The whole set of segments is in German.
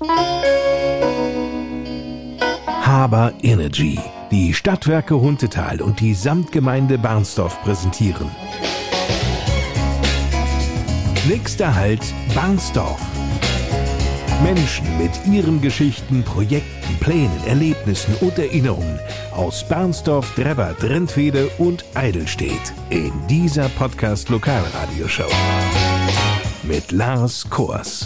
Haber Energy, die Stadtwerke Huntetal und die Samtgemeinde Barnsdorf präsentieren. Nächster Halt Barnsdorf. Menschen mit ihren Geschichten, Projekten, Plänen, Erlebnissen und Erinnerungen aus Barnsdorf, Drebbert, Rentwede und Eidelstedt in dieser Podcast-Lokalradioshow mit Lars Kors.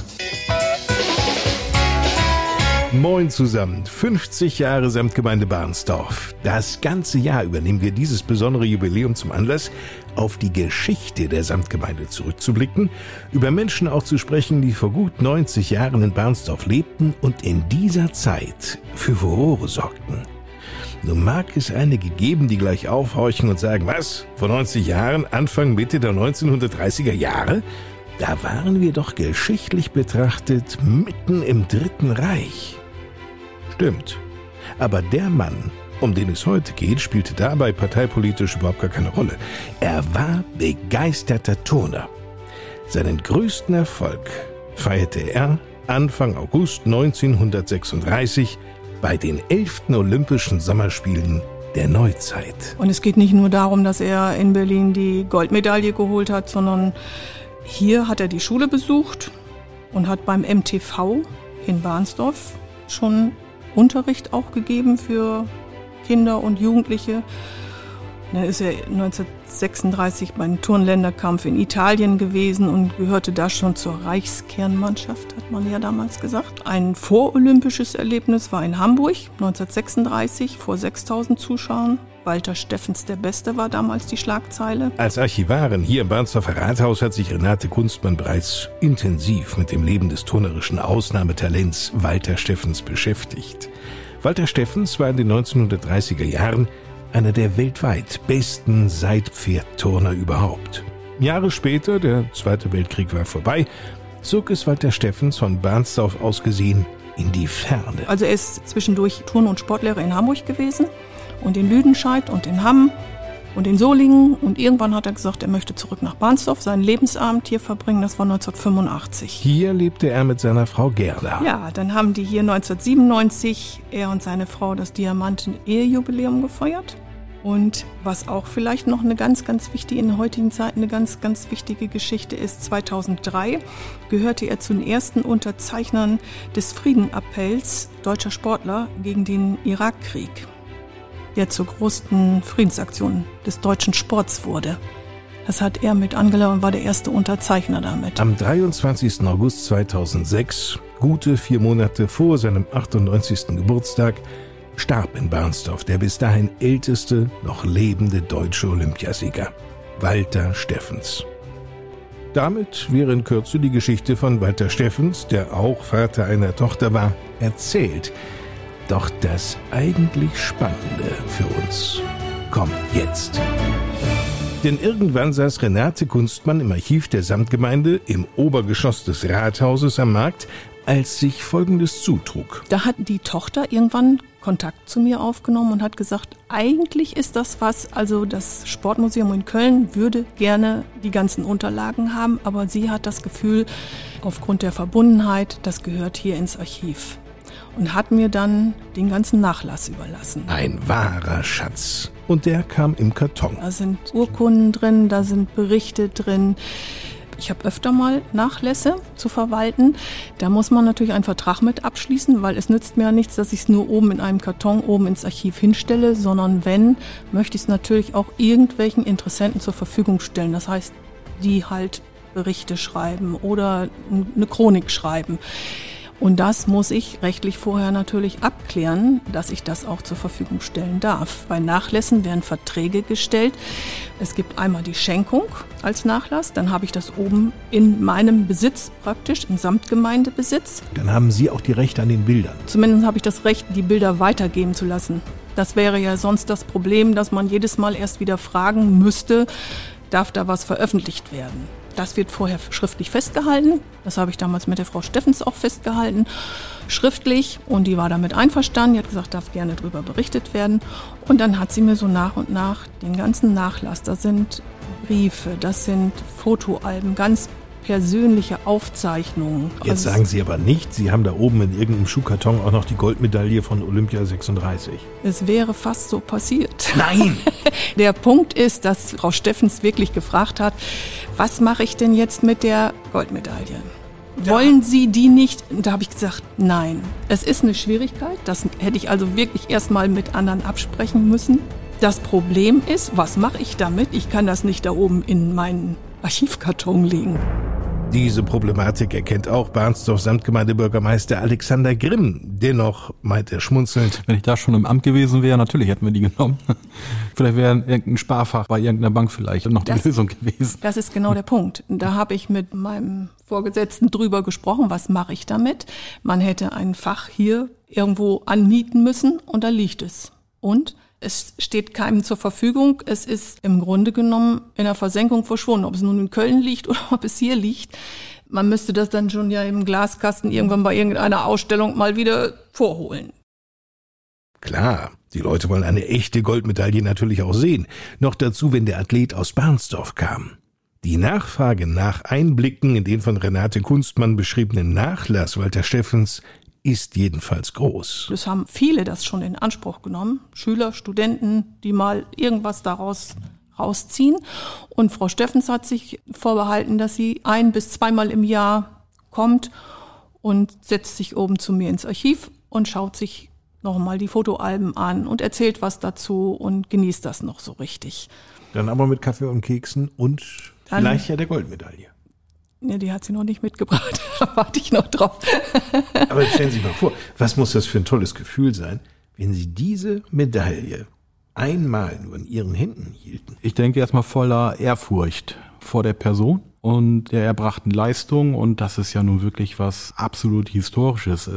Moin zusammen, 50 Jahre Samtgemeinde Barnsdorf. Das ganze Jahr über nehmen wir dieses besondere Jubiläum zum Anlass, auf die Geschichte der Samtgemeinde zurückzublicken, über Menschen auch zu sprechen, die vor gut 90 Jahren in Barnsdorf lebten und in dieser Zeit für Furore sorgten. Nun mag es einige geben, die gleich aufhorchen und sagen, was, vor 90 Jahren, Anfang, Mitte der 1930er Jahre? Da waren wir doch geschichtlich betrachtet mitten im Dritten Reich. Stimmt. Aber der Mann, um den es heute geht, spielte dabei parteipolitisch überhaupt gar keine Rolle. Er war begeisterter Turner. Seinen größten Erfolg feierte er Anfang August 1936 bei den 11. Olympischen Sommerspielen der Neuzeit. Und es geht nicht nur darum, dass er in Berlin die Goldmedaille geholt hat, sondern hier hat er die Schule besucht und hat beim MTV in Barnsdorf schon Unterricht auch gegeben für Kinder und Jugendliche. Da ist er 1936 beim Turnländerkampf in Italien gewesen und gehörte da schon zur Reichskernmannschaft, hat man ja damals gesagt. Ein vorolympisches Erlebnis war in Hamburg 1936 vor 6.000 Zuschauern. Walter Steffens der Beste war damals die Schlagzeile. Als Archivarin hier im Barnsdorfer Rathaus hat sich Renate Kunstmann bereits intensiv mit dem Leben des turnerischen Ausnahmetalents Walter Steffens beschäftigt. Walter Steffens war in den 1930er Jahren einer der weltweit besten Seitpferdturner überhaupt. Jahre später, der Zweite Weltkrieg war vorbei, zog es Walter Steffens von Barnsdorf aus gesehen in die Ferne. Also er ist zwischendurch Turn- und Sportlehrer in Hamburg gewesen und in Lüdenscheid und in Hamm und in Solingen. Und irgendwann hat er gesagt, er möchte zurück nach Barnsdorf, seinen Lebensabend hier verbringen. Das war 1985. Hier lebte er mit seiner Frau Gerda. Ja, dann haben die hier 1997, er und seine Frau, das Diamanten-Ehejubiläum gefeiert. Und was auch vielleicht noch eine ganz, ganz wichtige, in der heutigen Zeit eine ganz, ganz wichtige Geschichte ist, 2003 gehörte er zu den ersten Unterzeichnern des Friedenappells deutscher Sportler gegen den Irakkrieg, der zur größten Friedensaktion des deutschen Sports wurde. Das hat er mit Angela und war der erste Unterzeichner damit. Am 23. August 2006, gute 4 Monate vor seinem 98. Geburtstag, starb in Barnsdorf der bis dahin älteste noch lebende deutsche Olympiasieger, Walter Steffens. Damit wäre in Kürze die Geschichte von Walter Steffens, der auch Vater einer Tochter war, erzählt. Doch das eigentlich Spannende für uns kommt jetzt. Denn irgendwann saß Renate Kunstmann im Archiv der Samtgemeinde im Obergeschoss des Rathauses am Markt, als sich Folgendes zutrug. Da hat die Tochter irgendwann Kontakt zu mir aufgenommen und hat gesagt, eigentlich ist das was, also das Sportmuseum in Köln würde gerne die ganzen Unterlagen haben, aber sie hat das Gefühl, aufgrund der Verbundenheit, das gehört hier ins Archiv. Und hat mir dann den ganzen Nachlass überlassen. Ein wahrer Schatz. Und der kam im Karton. Da sind Urkunden drin, da sind Berichte drin. Ich habe öfter mal Nachlässe zu verwalten. Da muss man natürlich einen Vertrag mit abschließen, weil es nützt mir ja nichts, dass ich es nur oben in einem Karton oben ins Archiv hinstelle, sondern wenn, möchte ich es natürlich auch irgendwelchen Interessenten zur Verfügung stellen. Das heißt, die halt Berichte schreiben oder eine Chronik schreiben. Und das muss ich rechtlich vorher natürlich abklären, dass ich das auch zur Verfügung stellen darf. Bei Nachlässen werden Verträge gestellt. Es gibt einmal die Schenkung als Nachlass, dann habe ich das oben in meinem Besitz praktisch, im Samtgemeindebesitz. Dann haben Sie auch die Rechte an den Bildern. Zumindest habe ich das Recht, die Bilder weitergeben zu lassen. Das wäre ja sonst das Problem, dass man jedes Mal erst wieder fragen müsste, darf da was veröffentlicht werden? Das wird vorher schriftlich festgehalten. Das habe ich damals mit der Frau Steffens auch festgehalten, schriftlich. Und die war damit einverstanden. Die hat gesagt, darf gerne darüber berichtet werden. Und dann hat sie mir so nach und nach den ganzen Nachlass, da sind Briefe, das sind Fotoalben, ganz persönliche Aufzeichnungen. Jetzt sagen Sie aber nicht, Sie haben da oben in irgendeinem Schuhkarton auch noch die Goldmedaille von Olympia 36. Es wäre fast so passiert. Nein! Der Punkt ist, dass Frau Steffens wirklich gefragt hat, was mache ich denn jetzt mit der Goldmedaille? Ja. Wollen Sie die nicht? Und da habe ich gesagt, nein. Es ist eine Schwierigkeit, das hätte ich also wirklich erstmal mit anderen absprechen müssen. Das Problem ist, was mache ich damit? Ich kann das nicht da oben in meinen Archivkarton legen. Diese Problematik erkennt auch Barnsdorf Samtgemeindebürgermeister Alexander Grimm. Dennoch meint er schmunzelnd: Wenn ich da schon im Amt gewesen wäre, natürlich hätten wir die genommen. Vielleicht wäre irgendein Sparfach bei irgendeiner Bank vielleicht noch die Lösung gewesen. Das ist genau der Punkt. Da habe ich mit meinem Vorgesetzten drüber gesprochen, was mache ich damit? Man hätte ein Fach hier irgendwo anmieten müssen und da liegt es. Und es steht keinem zur Verfügung. Es ist im Grunde genommen in der Versenkung verschwunden. Ob es nun in Köln liegt oder ob es hier liegt. Man müsste das dann schon ja im Glaskasten irgendwann bei irgendeiner Ausstellung mal wieder vorholen. Klar, die Leute wollen eine echte Goldmedaille natürlich auch sehen. Noch dazu, wenn der Athlet aus Barnsdorf kam. Die Nachfrage nach Einblicken in den von Renate Kunstmann beschriebenen Nachlass Walter Steffens ist jedenfalls groß. Es haben viele das schon in Anspruch genommen. Schüler, Studenten, die mal irgendwas daraus rausziehen. Und Frau Steffens hat sich vorbehalten, dass sie 1- bis 2-mal im Jahr kommt und setzt sich oben zu mir ins Archiv und schaut sich nochmal die Fotoalben an und erzählt was dazu und genießt das noch so richtig. Dann aber mit Kaffee und Keksen und dann vielleicht ja der Goldmedaille. Ja, die hat sie noch nicht mitgebracht. Da warte ich noch drauf. Aber stellen Sie sich mal vor, was muss das für ein tolles Gefühl sein, wenn Sie diese Medaille einmal nur in Ihren Händen hielten? Ich denke erstmal voller Ehrfurcht vor der Person und der erbrachten Leistung. Und das ist ja nun wirklich was absolut Historisches.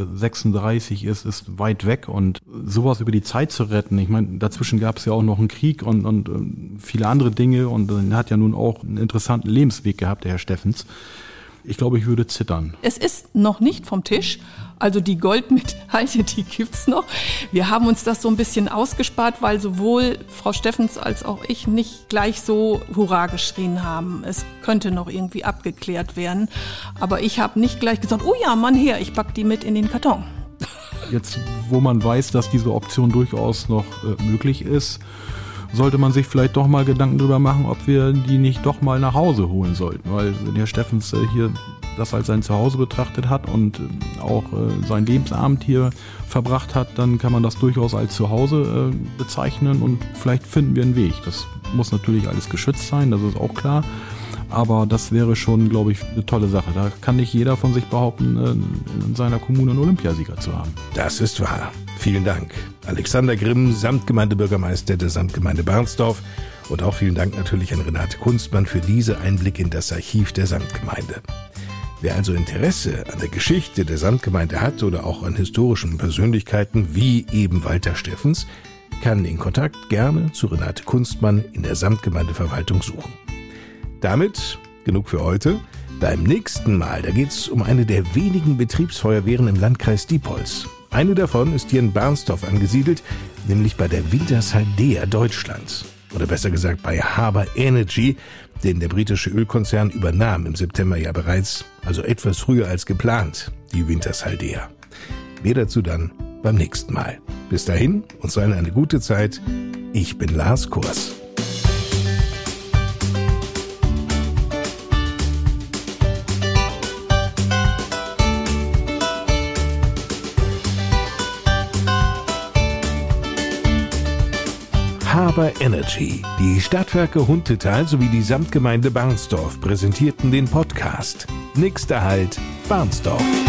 36 ist weit weg und sowas über die Zeit zu retten. Ich meine, dazwischen gab es ja auch noch einen Krieg und viele andere Dinge. Und er hat ja nun auch einen interessanten Lebensweg gehabt, der Herr Steffens. Ich glaube, ich würde zittern. Es ist noch nicht vom Tisch. Also die Goldmedaille, die gibt's noch. Wir haben uns das so ein bisschen ausgespart, weil sowohl Frau Steffens als auch ich nicht gleich so Hurra geschrien haben. Es könnte noch irgendwie abgeklärt werden. Aber ich habe nicht gleich gesagt, oh ja, Mann her, ich pack die mit in den Karton. Jetzt, wo man weiß, dass diese Option durchaus noch möglich ist, sollte man sich vielleicht doch mal Gedanken darüber machen, ob wir die nicht doch mal nach Hause holen sollten. Weil wenn Herr Steffens hier das als sein Zuhause betrachtet hat und auch seinen Lebensabend hier verbracht hat, dann kann man das durchaus als Zuhause bezeichnen und vielleicht finden wir einen Weg. Das muss natürlich alles geschützt sein, das ist auch klar. Aber das wäre schon, glaube ich, eine tolle Sache. Da kann nicht jeder von sich behaupten, in seiner Kommune einen Olympiasieger zu haben. Das ist wahr. Vielen Dank. Alexander Grimm, Samtgemeindebürgermeister der Samtgemeinde Barnsdorf. Und auch vielen Dank natürlich an Renate Kunstmann für diese Einblicke in das Archiv der Samtgemeinde. Wer also Interesse an der Geschichte der Samtgemeinde hat oder auch an historischen Persönlichkeiten wie eben Walter Steffens, kann den Kontakt gerne zu Renate Kunstmann in der Samtgemeindeverwaltung suchen. Damit genug für heute. Beim nächsten Mal, da geht es um eine der wenigen Betriebsfeuerwehren im Landkreis Diepholz. Eine davon ist hier in Barnsdorf angesiedelt, nämlich bei der Wintershaldea Deutschland. Oder besser gesagt bei Harbour Energy, denn der britische Ölkonzern übernahm im September ja bereits, also etwas früher als geplant, die Wintershaldea. Mehr dazu dann beim nächsten Mal. Bis dahin, uns allen eine gute Zeit. Ich bin Lars Kurs. Harbour Energy, die Stadtwerke Huntetal sowie die Samtgemeinde Barnsdorf präsentierten den Podcast. Nächster Halt, Barnsdorf.